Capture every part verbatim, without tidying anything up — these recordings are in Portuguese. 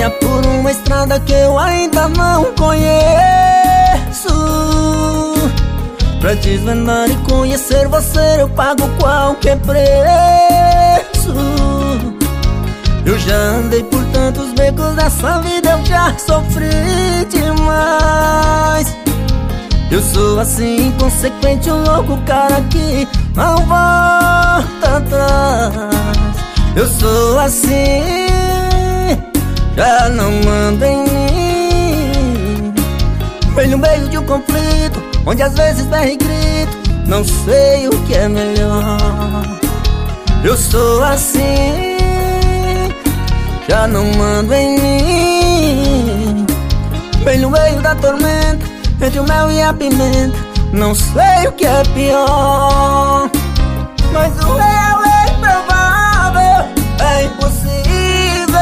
caminhar por uma estrada que eu ainda não conheço. Pra desvendar e conhecer você eu pago qualquer preço. Eu já andei por tantos becos dessa vida, eu já sofri demais. Eu sou assim, inconsequente, um louco cara que não volta atrás. Eu sou assim, já não mando em mim. Bem no meio de um conflito, onde às vezes berro e grito, não sei o que é melhor. Eu sou assim, já não mando em mim. Bem no meio da tormenta, entre o mel e a pimenta, não sei o que é pior. Mas o real é improvável, é impossível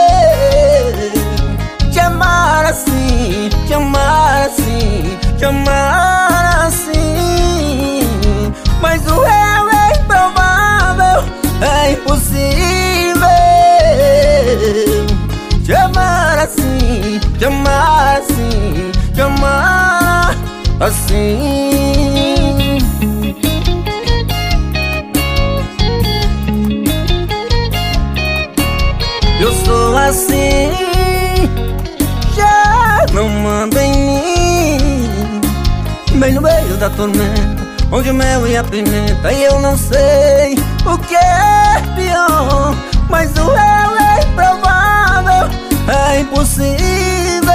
te amar assim, te amar assim, te amar assim. Mas o real é improvável, é impossível te amar assim, te amar assim, te amar assim. Eu sou assim, já não mando em mim. Bem no meio da tormenta, onde o mel e a pimenta, e eu não sei o que é pior. Mas o real é improvável, é impossível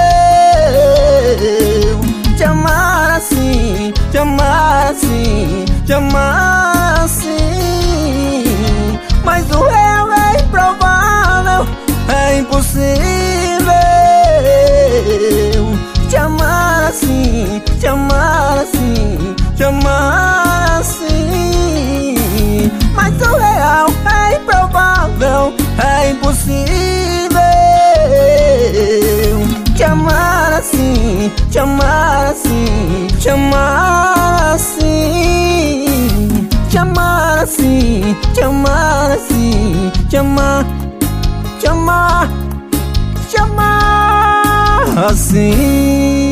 te amar assim, te amar assim, te amar assim. Mas o real é improvável, é impossível te amar assim, te amar assim, te amar assim. Mas o real é improvável, é impossível te amar assim, te amar assim, te amar assim. Te amar assim, te amar assim, te amar, te amar, te amar assim.